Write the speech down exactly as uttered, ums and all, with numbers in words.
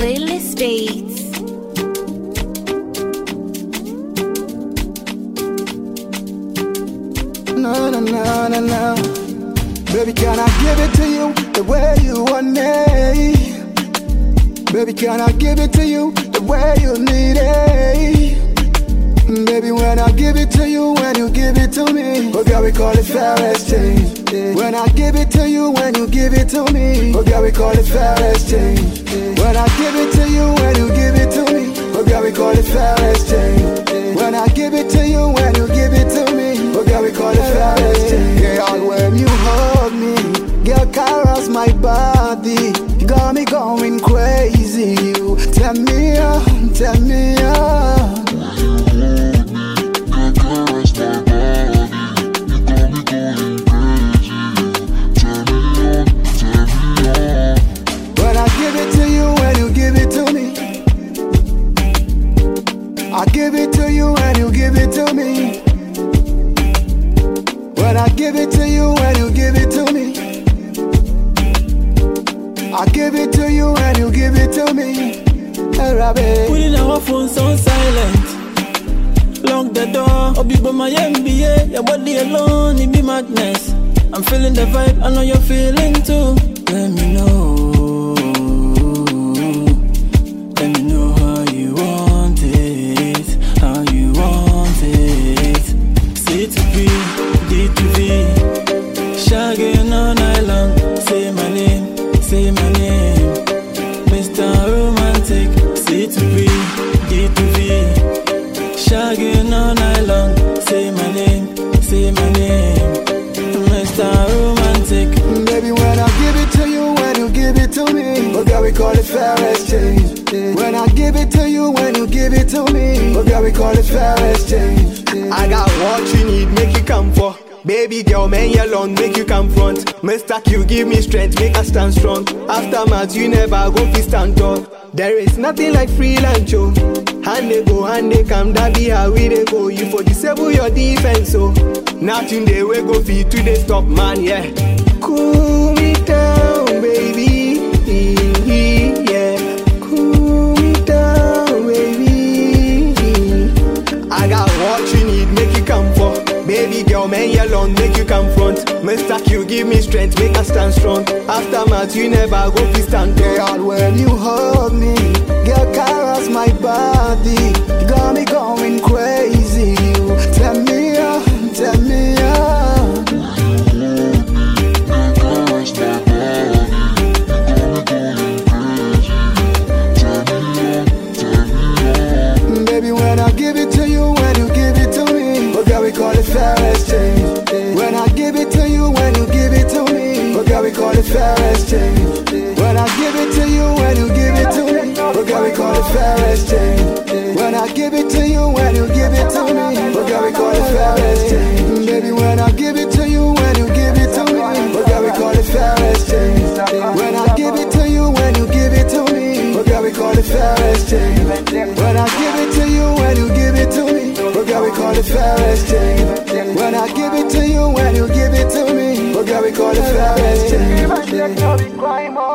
playlist beats. No, no, no, no, no. Baby, can I give it to you the way you want it? Baby, can I give it to you the way you need it? Baby, when I give it to you, when you give it to me, oh girl, we call it fair exchange. When I give it to you, when you give it to me, oh girl, we call it fair exchange. When I give it to you, when you give it to me, oh girl, we call it fair exchange. When I give it to you, when you give it to me, oh girl, we call it fair exchange. Girl, when you hug me, girl, caress my body, you got me going crazy. You tell me on, tell me on. I give it to you and you give it to me. When I give it to you and you give it to me, I give it to you and you give it to me. Hey, Rabbi. Putting our phones on silent. Lock the door. Obi by my M B A. Your body alone, it be madness. I'm feeling the vibe, I know you're feeling too. Let me know. Let me know how you want it. How you want it. C to B, D to V. Shagging all night long. Say my name, say my name. Mister Romantic. C to B, D to V. Shagging all night long. Say my name, say my name. Mister Romantic. Baby, when I give it to you, when you give it to me, oh girl, we call it fair exchange. When I give it to you, when you give it to me, oh girl, we call it fair exchange. I got what you need, make you come for. Baby girl, man, you alone, make you come front. Mister Q, give me strength, make us stand strong. After match, you never go fi stand tall. There is nothing like freelance, yo. Hand they go, hand they come, that be how we they go. You for disable your defense, so nothing they will go feed to the stop, man, yeah. Cool me down, baby, yeah. Cool me down, baby. I got what you need, make you come for. Baby girl, man, you alone, make you come front. Mister Q, give me strength, make us stand strong. After match, you never go fi stand tall. Girl, when you hug me, girl, caress my body, you got me going crazy. You tell me on, tell me on. Baby, when I give it to you, when you give it to me, oh girl, we call it fair exchange. When I give it to you, when you give it to me, oh girl, we call it fair exchange. When I give it to you, when you give it to me, oh girl, we call it fair exchange. When I give it to you, when you give it to me, oh girl, we call it fair exchange. Baby, when I give it to you, when you give it to me, oh girl, we call it fair exchange. When I give it to you, when you give it to me, oh girl, we call it fair exchange. When I give it to you, when you give it to me, oh girl, we call it fair exchange. When I give it to you, when you give it to me, oh girl, we call it fair exchange.